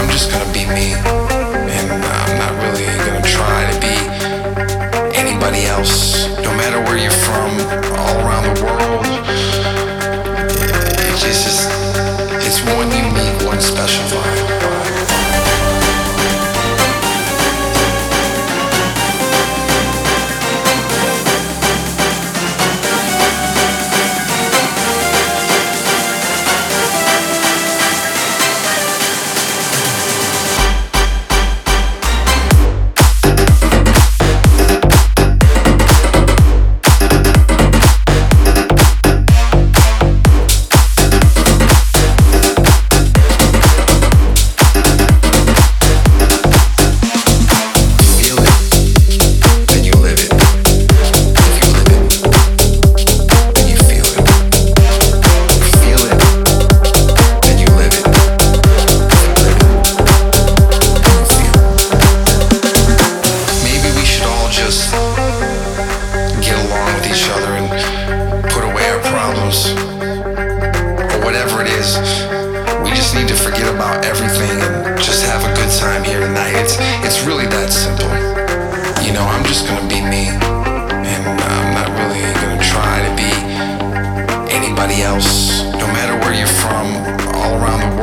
I'm just gonna be me, and I'm not really gonna try to be anybody else. No matter where you're from, all around the world, it's one unique, one special vibe. Or whatever it is, we just need to forget about everything and just have a good time here tonight. It's really that simple. You know, I'm just gonna be me, and I'm not really gonna try to be anybody else. No matter where you're from, all around the world.